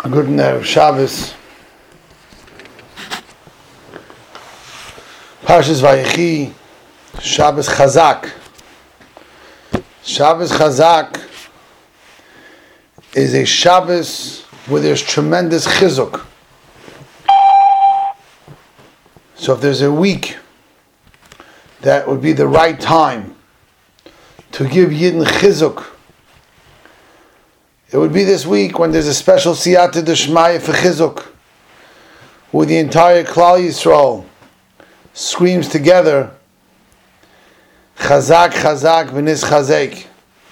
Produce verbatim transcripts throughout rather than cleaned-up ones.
Good Erev Shabbos. Parshas Vayechi, Shabbos Chazak. Shabbos Chazak is a Shabbos where there's tremendous chizuk. So if there's a week that would be the right time to give Yidden chizuk, it would be this week when there's a special siyata d'shmaya for chizuk, where the entire Klal Yisrael screams together, Chazak, Chazak, v'nis chazek.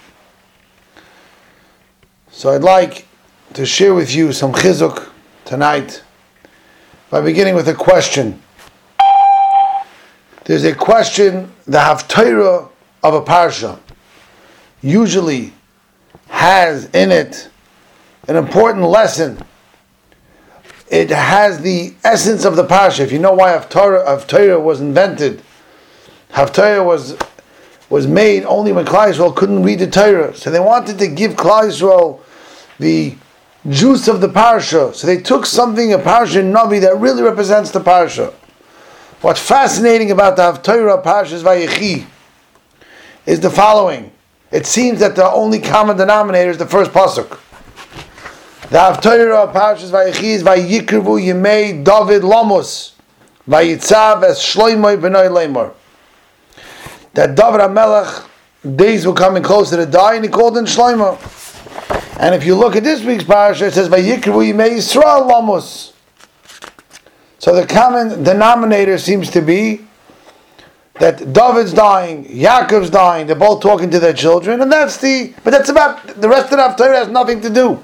So I'd like to share with you some chizuk tonight by beginning with a question. There's a question, the haftarah of a parsha usually has in it an important lesson. It has the essence of the parsha. If you know why Haftarah, Haftarah was invented, Haftarah was was made only when Klal Yisrael couldn't read the Torah. So they wanted to give Klal Yisrael the juice of the parsha. So they took something, a parsha in Navi, that really represents the parsha. What's fascinating about the Haftarah Parshas Vayechi is the following. It seems that the only common denominator is the first pasuk. The Haftarah of Parshas Vayechi is Vayikrivu Yemei David Lamos Vayitzav Es Shloimoi B'nai Lemor. That David HaMelech, days were coming closer to die, and he called in Shloimo. And if you look at this week's parasha, it says Vayikrivu Yemei Yisrael Lamos. So the common denominator seems to be that David's dying, Yaakov's dying, they're both talking to their children, and that's the, but that's about, the rest of the Haftarah has nothing to do.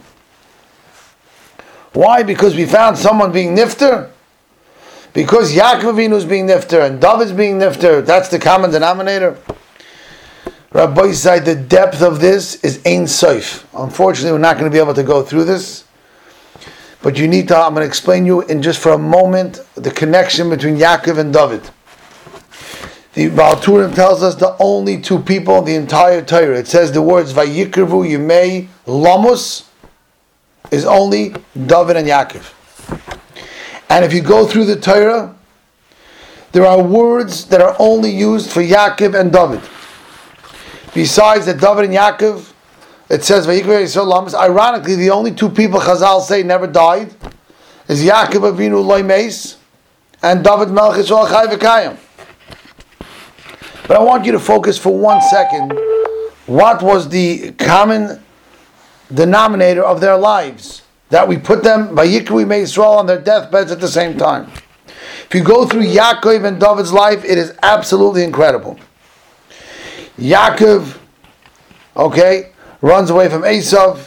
Why? Because we found someone being nifter? Because Yaakov Avinu is being nifter, and David's being nifter, that's the common denominator? Rabbi said the depth of this is Ein Sof. Unfortunately, we're not going to be able to go through this, but you need to, I'm going to explain you in just for a moment, the connection between Yaakov and David. The Baal Turim tells us the only two people in the entire Torah. It says the words Vayikrivu Yemei Lamos is only David and Yaakov. And if you go through the Torah, there are words that are only used for Yaakov and David. Besides that David and Yaakov, it says Vayikrivu Yisrael Lamos. Ironically, the only two people Chazal say never died is Yaakov Avinu Lo Meis and David Melech Yisrael Chai V'Kayim. But I want you to focus for one second. What was the common denominator of their lives? That we put them, Vayikrivu Yemei Yisrael, on their deathbeds at the same time. If you go through Yaakov and David's life, it is absolutely incredible. Yaakov, okay, runs away from Esav.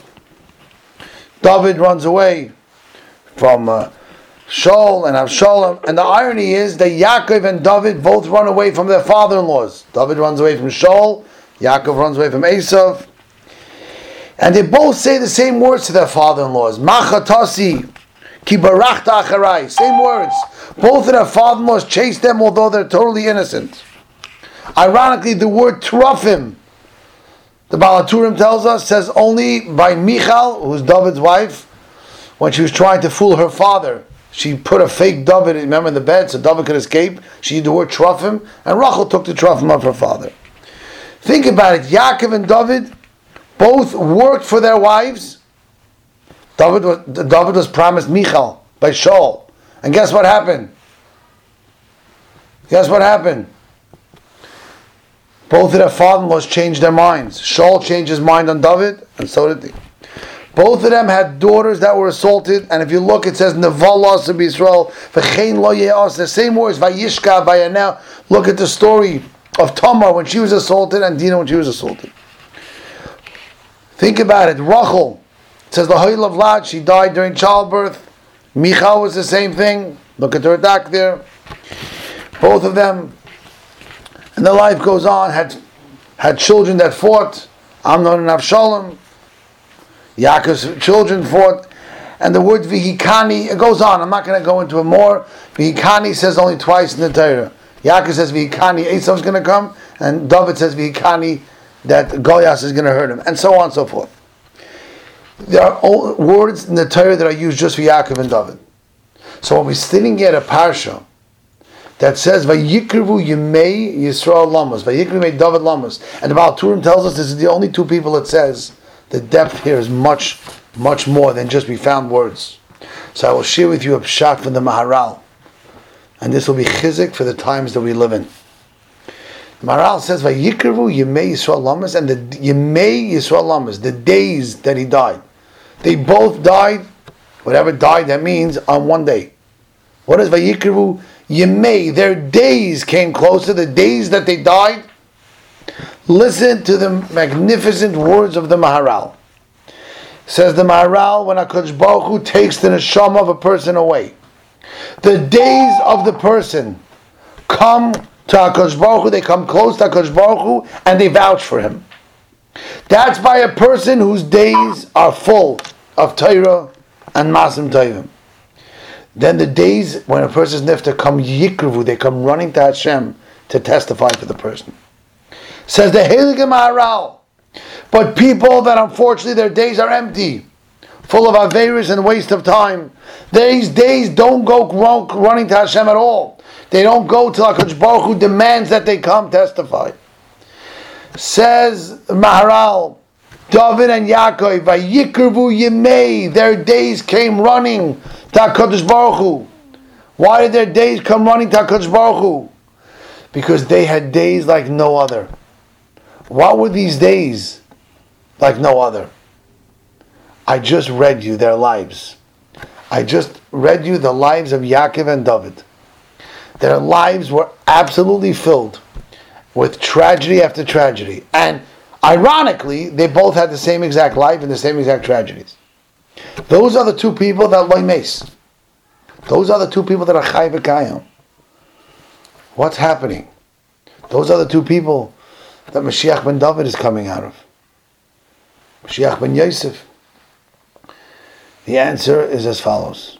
David runs away from uh, Shaul and Avshalom, and the irony is that Yaakov and David both run away from their father-in-laws. David runs away from Shaul, Yaakov runs away from Esav, and they both say the same words to their father-in-laws. Machatasi, ki barachta acharai. Same words. Both of their father-in-laws chase them, although they're totally innocent. Ironically, the word Trofim, the Baal HaTurim tells us, says only by Michal, who's David's wife, when she was trying to fool her father. She put a fake David, remember, in the bed so David could escape. She used the word Trofim, and Rachel took the Trofim of her father. Think about it. Yaakov and David both worked for their wives. David was, David was promised Michal by Shaul. And guess what happened? Guess what happened? Both of their father-in-laws changed their minds. Shaul changed his mind on David, and so did they. Both of them had daughters that were assaulted, and if you look, it says Nevalas of Israel, v'chein lo ye'as. The same words, Vayishka, Vayanel. Look at the story of Tamar when she was assaulted, and Dinah when she was assaulted. Think about it. Rachel, it says Lahoil of Lad, she died during childbirth. Michal was the same thing. Look at her back there. Both of them, and their life goes on, had had children that fought. Amnon and Avshalom. Yaakov's children fought, and the word Vihikani, it goes on. I'm not going to go into it more. Vihikani says only twice in the Torah. Yaakov says Vihikani, Esau's going to come, and David says Vihikani, that Goliath is going to hurt him, and so on and so forth. There are all words in the Torah that are used just for Yaakov and David. So when we're sitting at a parsha that says Vayikrivu Yemei Yisrael Lamas, Vayikrivu Yemei David Lamas, and the Baal Turim tells us this is the only two people it says. The depth here is much, much more than just we found words. So I will share with you a pshat from the Maharal, and this will be chizik for the times that we live in. The Maharal says Vayikrivu Yemei Yisrael Lamas, and the Yemei Yisrael Lamas, the days that he died. They both died, whatever died that means, on one day. What is Vayikrivu Yemei? Their days came closer, the days that they died. Listen to the magnificent words of the Maharal. Says the Maharal, when HaKadosh Baruch Hu takes the neshama of a person away, the days of the person come to HaKadosh Baruch Hu, they come close to HaKadosh Baruch Hu, and they vouch for him. That's by a person whose days are full of Torah and Masim Tovim. Then the days when a person's nifta come yikruvu, they come running to Hashem to testify for the person. Says the Heilige Maharal, but people that unfortunately their days are empty, full of averis and waste of time, these days don't go running to Hashem at all. They don't go till HaKadosh Baruch Hu demands that they come testify. Says Maharal, David and Yaakov, Vayikrivu Yemei, their days came running to HaKadosh Baruch Hu. Why did their days come running to HaKadosh Baruch Hu? Because they had days like no other. What were these days like no other? I just read you their lives. I just read you the lives of Yaakov and David. Their lives were absolutely filled with tragedy after tragedy. And ironically, they both had the same exact life and the same exact tragedies. Those are the two people that loy mace. Those are the two people that are chai v'kayim. What's happening? Those are the two people that Mashiach ben David is coming out of. Mashiach ben Yosef. The answer is as follows.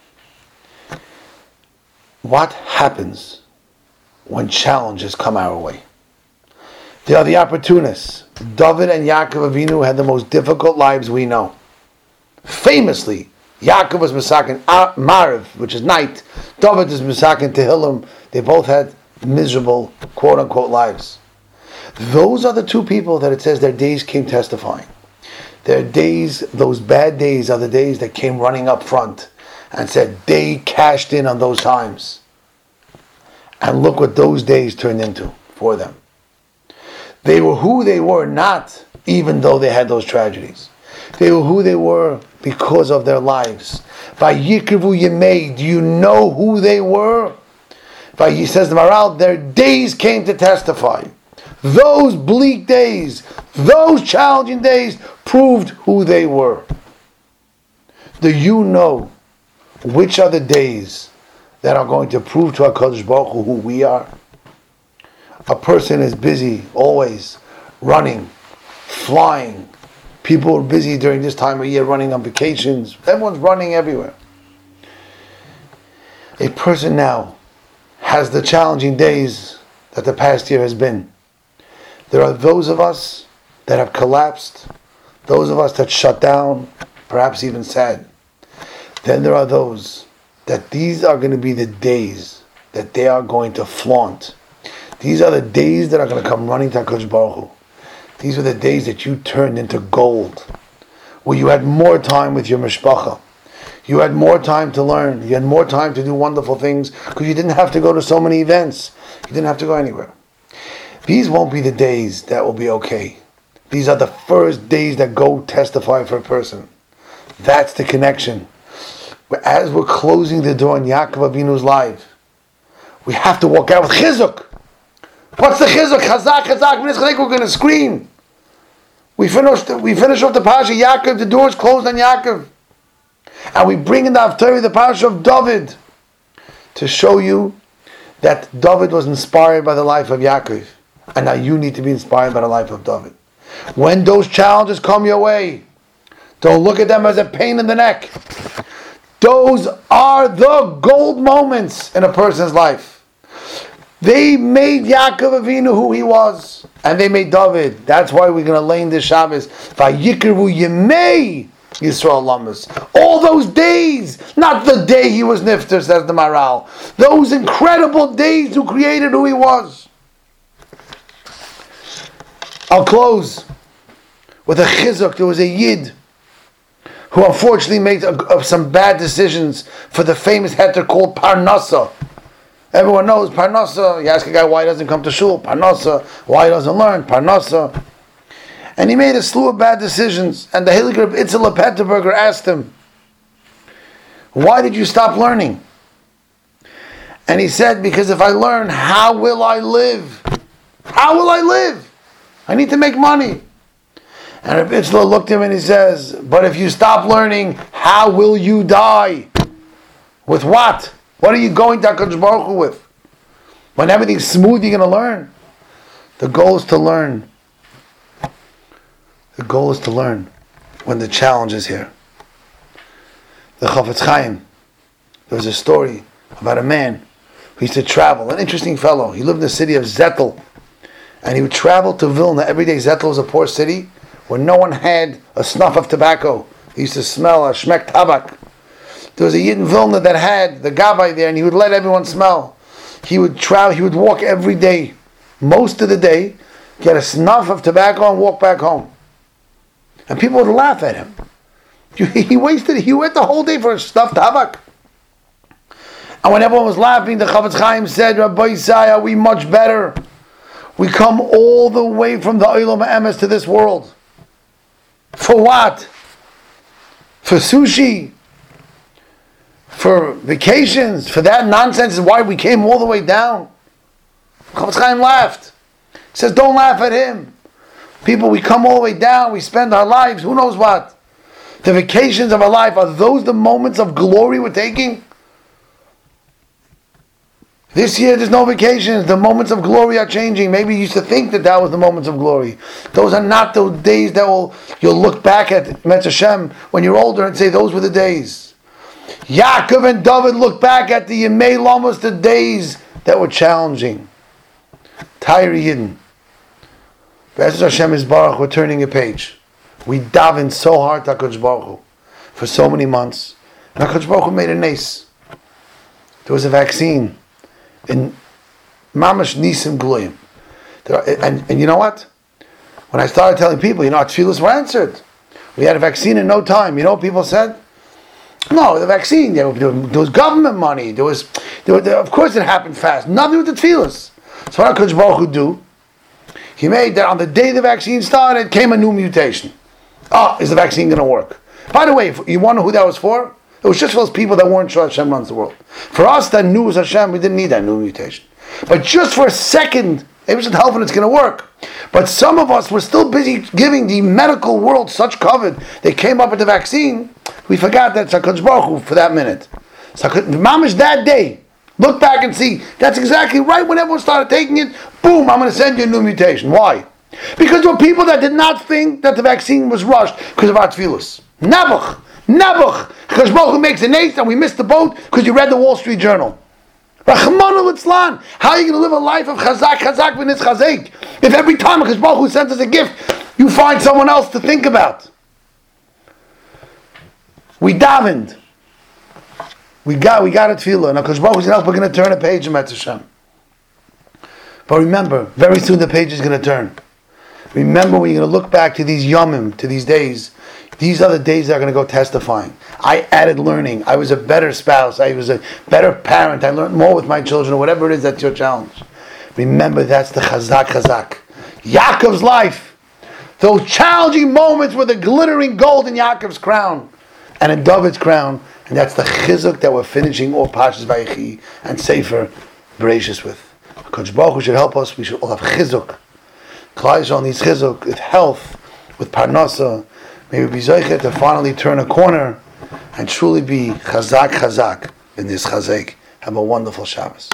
What happens when challenges come our way? They are the opportunists. David and Yaakov Avinu had the most difficult lives we know. Famously, Yaakov was Mesakin Mariv, which is night. David is Mesakin Tehillim. They both had miserable, quote-unquote, lives. Those are the two people that it says their days came testifying. Their days, those bad days, are the days that came running up front and said they cashed in on those times. And look what those days turned into for them. They were who they were not even though they had those tragedies. They were who they were because of their lives. Vayikrivu Yemei, do you know who they were? He says the Maharal, their days came to testify. Those bleak days, those challenging days proved who they were. Do you know which are the days that are going to prove to HaKadosh Baruch Hu who we are? A person is busy, always running, flying. People are busy during this time of year running on vacations. Everyone's running everywhere. A person now has the challenging days that the past year has been. There are those of us that have collapsed, those of us that shut down, perhaps even sad. Then there are those that these are going to be the days that they are going to flaunt. These are the days that are going to come running to HaKadosh Baruch Hu. These are the days that you turned into gold, where you had more time with your mishpacha. You had more time to learn. You had more time to do wonderful things because you didn't have to go to so many events. You didn't have to go anywhere. These won't be the days that will be okay. These are the first days that go testify for a person. That's the connection. As we're closing the door on Yaakov Avinu's life, we have to walk out with chizuk. What's the chizuk? Chazak, chazak. We're going to scream. We finished. We finish off the parasha Yaakov. The door is closed on Yaakov, and we bring in the Haftarah, the parasha of David, to show you that David was inspired by the life of Yaakov, and now you need to be inspired by the life of David. When those challenges come your way, don't look at them as a pain in the neck. Those are the gold moments in a person's life. They made Yaakov Avinu who he was, and they made David. That's why we're going to lay in this Shabbos. Vayikrivu Yemei Yisrael Lamas. All those days, not the day he was nifter, says the Maral. Those incredible days who created who he was. I'll close with a chizuk. There was a yid who unfortunately made a, a, some bad decisions for the famous heter called Parnasa. Everyone knows Parnasa. You ask a guy why he doesn't come to shul. Parnasa. Why he doesn't learn. Parnasa. And he made a slew of bad decisions. And the Heilige Rebbe Itzel Petterberger asked him, why did you stop learning? And he said, because if I learn, how will I live? How will I live? I need to make money. And Rebbe Itzel looked at him and he says, but if you stop learning, how will you die? With what? What are you going to HaKadosh Baruch Hu with? When everything's smooth, you're going to learn. The goal is to learn. The goal is to learn when the challenge is here. The Chafetz Chaim, there was a story about a man who used to travel, an interesting fellow. He lived in the city of Zettel, and he would travel to Vilna every day. Zettel was a poor city where no one had a snuff of tobacco. He used to smell a shmek tabak. There was a yid in Vilna that had the gavai there, and he would let everyone smell. He would travel. He would walk every day, most of the day, get a snuff of tobacco and walk back home. And people would laugh at him. He wasted. He went the whole day for a snuff tabak. And when everyone was laughing, the Chafetz Chaim said, "Rabbi Isai, are we much better? We come all the way from the Olam Emes to this world. For what? For sushi? For vacations? For that nonsense is why we came all the way down." Chafetz Chaim laughed. He says, don't laugh at him. People, we come all the way down, we spend our lives, who knows what. The vacations of our life, are those the moments of glory we're taking? This year there's no vacations, the moments of glory are changing. Maybe you used to think that that was the moments of glory. Those are not those days that will you'll look back at Metz Hashem when you're older and say those were the days. Yaakov and David looked back at the Yemei Lamas, the days that were challenging. Tyre Yidden. Be'ezus Hashem is Baruch, we're turning a page. We davened so hard to HaKadosh Baruch Hu for so many months. And HaKadosh Baruch Hu made a nace. There was a vaccine in Mamash Nisim Gluyim. And, and you know what? When I started telling people, you know, our tefillos were answered. We had a vaccine in no time. You know what people said? No, the vaccine, there was government money. There was, there was, of course it happened fast. Nothing with the tefillos. So what HaKadosh Baruch Hu do? He made that on the day the vaccine started, came a new mutation. Oh, is the vaccine going to work? By the way, you want to know who that was for? It was just for those people that weren't sure Hashem runs the world. For us that knew it was Hashem, we didn't need that new mutation. But just for a second, it was helping, it's going to work. But some of us were still busy giving the medical world such cover. They came up with the vaccine, we forgot that it's HaKadosh Baruch Hu for that minute. So Mamash that day, look back and see, that's exactly right when everyone started taking it, boom, I'm going to send you a new mutation. Why? Because there were people that did not think that the vaccine was rushed because of our tefillos. Nebuch, Nebuch, because Baruch Hu makes an ace and we missed the boat because you read the Wall Street Journal. Rachmana litzlan, how are you going to live a life of chazak, chazak v'nitz chazek if every time because Baruch Hu sends us a gift, you find someone else to think about? We davened. We got we got a tefillah, and HaKadosh Baruch Hu said, we're going to turn a page in Metz Hashem. But remember, very soon the page is going to turn. Remember, when you're going to look back to these yomim, to these days, these are the days that are going to go testifying. I added learning. I was a better spouse. I was a better parent. I learned more with my children, or whatever it is that's your challenge. Remember, that's the chazak chazak. Yaakov's life. Those challenging moments were the glittering gold in Yaakov's crown and in David's crown. And that's the chizuk that we're finishing all Parshas Vayechi and Sefer Bereshis with. HaKadosh Baruch Hu should help us. We should all have chizuk. Klal Yisrael needs chizuk with health, with parnasa. May we be zocheh to finally turn a corner and truly be chazak chazak in this chazek. Have a wonderful Shabbos.